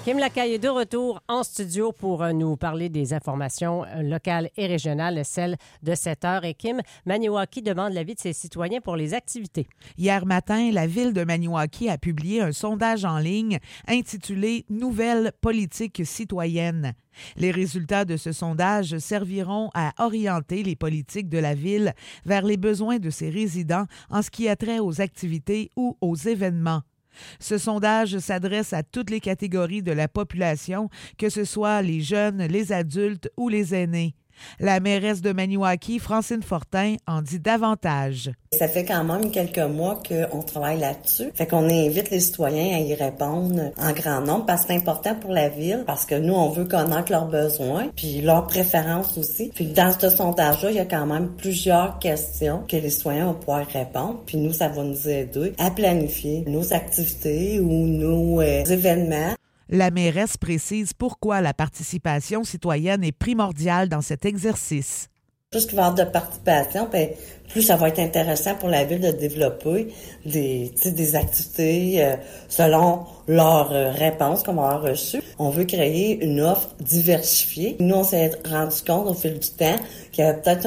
Kim Lacaille est de retour en studio pour nous parler des informations locales et régionales, celles de cette heure. Et Kim, Maniwaki demande l'avis de ses citoyens pour les activités. Hier matin, la ville de Maniwaki a publié un sondage en ligne intitulé « Nouvelle politique citoyenne ». Les résultats de ce sondage serviront à orienter les politiques de la ville vers les besoins de ses résidents en ce qui a trait aux activités ou aux événements. Ce sondage s'adresse à toutes les catégories de la population, que ce soit les jeunes, les adultes ou les aînés. La mairesse de Maniwaki, Francine Fortin, en dit davantage. Ça fait quand même quelques mois qu'on travaille là-dessus. Fait qu'on invite les citoyens à y répondre en grand nombre parce que c'est important pour la ville, parce que nous, on veut connaître leurs besoins puis leurs préférences aussi. Puis dans ce sondage-là, il y a quand même plusieurs questions que les citoyens vont pouvoir répondre. Puis nous, ça va nous aider à planifier nos activités ou nos événements. La mairesse précise pourquoi la participation citoyenne est primordiale dans cet exercice. Plus qu'il va y avoir de participation, plus ça va être intéressant pour la ville de développer des activités selon leurs réponses qu'on va avoir reçues. On veut créer une offre diversifiée. Nous, on s'est rendu compte au fil du temps qu'il y avait peut-être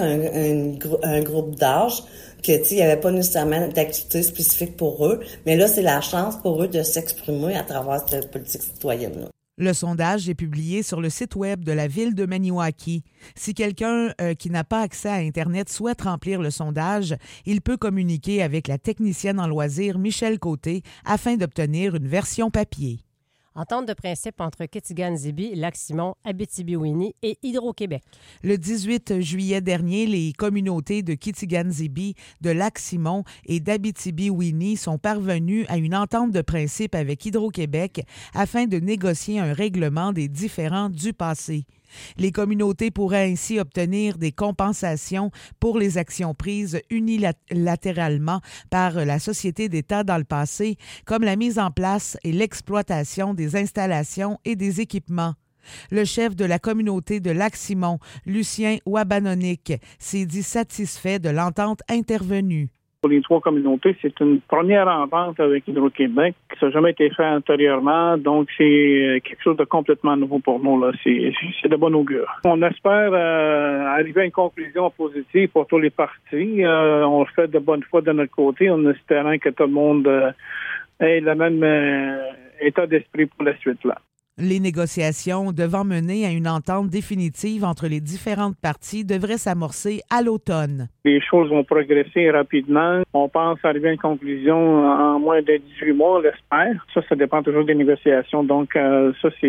un groupe d'âge que il n'y avait pas nécessairement d'activité spécifique pour eux, mais là, c'est la chance pour eux de s'exprimer à travers cette politique citoyenne-là. Le sondage est publié sur le site web de la ville de Maniwaki. Si quelqu'un qui n'a pas accès à Internet souhaite remplir le sondage, il peut communiquer avec la technicienne en loisirs Michel Côté afin d'obtenir une version papier. Entente de principe entre Kitigan-Zibi, Lac-Simon, Abitibi-Ouinie et Hydro-Québec. Le 18 juillet dernier, les communautés de Kitigan-Zibi, de Lac-Simon et d'Abitibi-Ouinie sont parvenues à une entente de principe avec Hydro-Québec afin de négocier un règlement des différends du passé. Les communautés pourraient ainsi obtenir des compensations pour les actions prises unilatéralement par la Société d'État dans le passé, comme la mise en place et l'exploitation des installations et des équipements. Le chef de la communauté de Lac-Simon, Lucien Ouabanonik, s'est dit satisfait de l'entente intervenue. Pour les trois communautés, c'est une première entente avec Hydro-Québec. Ça n'a jamais été fait antérieurement, donc c'est quelque chose de complètement nouveau pour nous. Là. C'est de bon augure. On espère arriver à une conclusion positive pour tous les partis. On le fait de bonne foi de notre côté, en espérant que tout le monde ait le même état d'esprit pour la suite. Là. Les négociations devant mener à une entente définitive entre les différentes parties devraient s'amorcer à l'automne. Les choses vont progresser rapidement. On pense arriver à une conclusion en moins de 18 mois, on l'espère. Ça dépend toujours des négociations. Donc, ça, c'est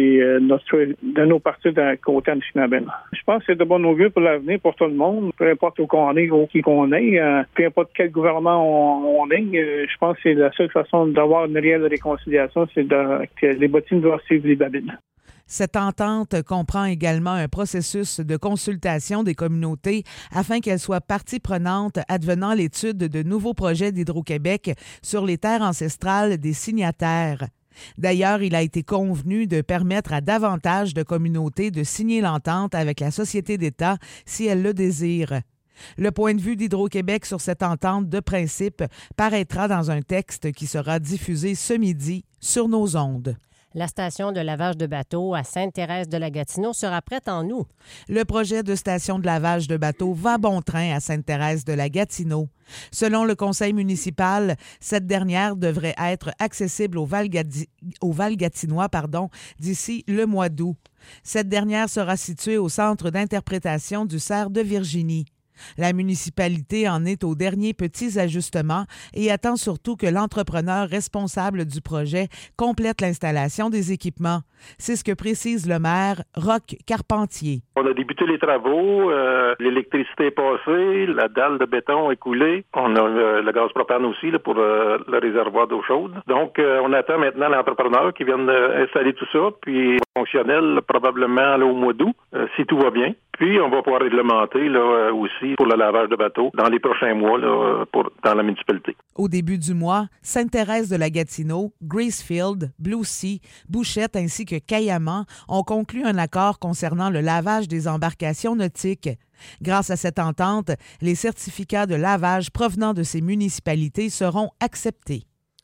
de nos parties de côté Anishinaabe. Je pense que c'est de bon augure pour l'avenir, pour tout le monde. Peu importe où qu'on est, où qui qu'on est, peu importe quel gouvernement on est, je pense que c'est la seule façon d'avoir une réelle réconciliation, c'est que les bottines doivent suivre les babines. Cette entente comprend également un processus de consultation des communautés afin qu'elles soient partie prenante advenant l'étude de nouveaux projets d'Hydro-Québec sur les terres ancestrales des signataires. D'ailleurs, il a été convenu de permettre à davantage de communautés de signer l'entente avec la Société d'État si elles le désirent. Le point de vue d'Hydro-Québec sur cette entente de principe paraîtra dans un texte qui sera diffusé ce midi sur nos ondes. La station de lavage de bateaux à Sainte-Thérèse-de-la-Gatineau sera prête en août. Le projet de station de lavage de bateaux va bon train à Sainte-Thérèse-de-la-Gatineau. Selon le conseil municipal, cette dernière devrait être accessible au Val-Gatinois d'ici le mois d'août. Cette dernière sera située au centre d'interprétation du cerf de Virginie. La municipalité en est aux derniers petits ajustements et attend surtout que l'entrepreneur responsable du projet complète l'installation des équipements. C'est ce que précise le maire, Roch Carpentier. On a débuté les travaux, l'électricité est passée, la dalle de béton est coulée. On a le gaz propane aussi là, pour le réservoir d'eau chaude. Donc, on attend maintenant l'entrepreneur qui vienne installer tout ça, puis fonctionnel probablement là, au mois d'août, si tout va bien. Puis, on va pouvoir réglementer là, aussi pour le lavage de bateaux dans les prochains mois là, dans la municipalité. Au début du mois, Sainte-Thérèse-de-la-Gatineau, Gracefield, Blue Sea, Bouchette ainsi que Caillaman ont conclu un accord concernant le lavage des embarcations nautiques. Grâce à cette entente, les certificats de lavage provenant de ces municipalités seront acceptés.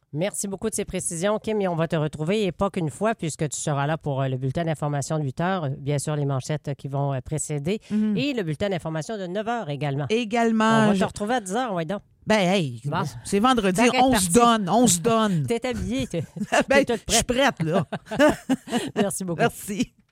Merci beaucoup de ces précisions, Kim, et on va te retrouver, et pas qu'une fois, puisque tu seras là pour le bulletin d'information de 8 heures, bien sûr les manchettes qui vont précéder, et le bulletin d'information de 9 heures également. Également. On va te retrouver à 10 heures, oui donc. Ben, hey, Bon. c'est vendredi, T'arrêtes on parti. se donne. T'es habillée, t'es Ben, toute je suis prête. prête, là. Merci beaucoup. Merci.